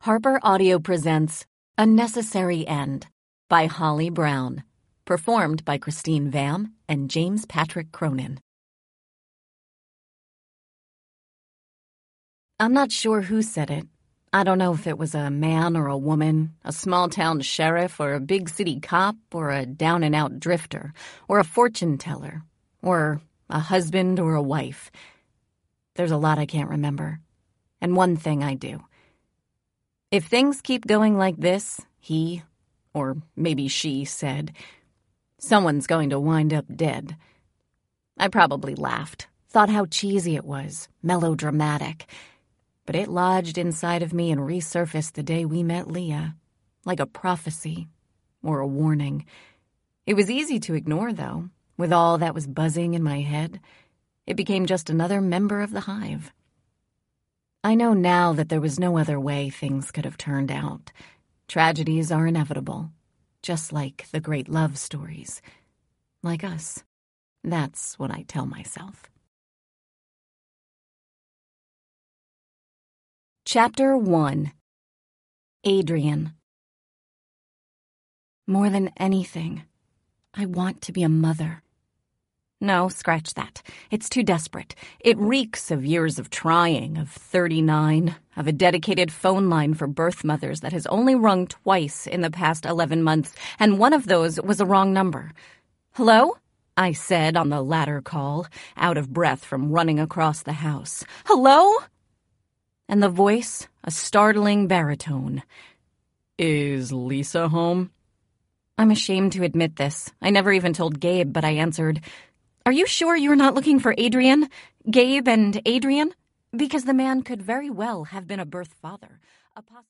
Harper Audio presents A Necessary End by Holly Brown, performed by Christine Vam and James Patrick Cronin. I'm not sure who said it. I don't know if it was a man or a woman, a small-town sheriff or a big-city cop or a down-and-out drifter or a fortune teller or a husband or a wife. There's a lot I can't remember. And one thing I do. If things keep going like this, he, or maybe she, said, someone's going to wind up dead. I probably laughed, thought how cheesy it was, melodramatic. But it lodged inside of me and resurfaced the day we met Leah, like a prophecy or a warning. It was easy to ignore, though, with all that was buzzing in my head. It became just another member of the hive. I know now that there was no other way things could have turned out. Tragedies are inevitable, just like the great love stories. Like us. That's what I tell myself. Chapter 1. Adrian. More than anything, I want to be a mother. No, scratch that. It's too desperate. It reeks of years of trying, of 39, of a dedicated phone line for birth mothers that has only rung twice in the past 11 months, and one of those was a wrong number. Hello? I said on the latter call, out of breath from running across the house. Hello? And the voice, a startling baritone. Is Lisa home? I'm ashamed to admit this. I never even told Gabe, but I answered, Are you sure you're not looking for Adrian? Gabe and Adrian? Because the man could very well have been a birth father.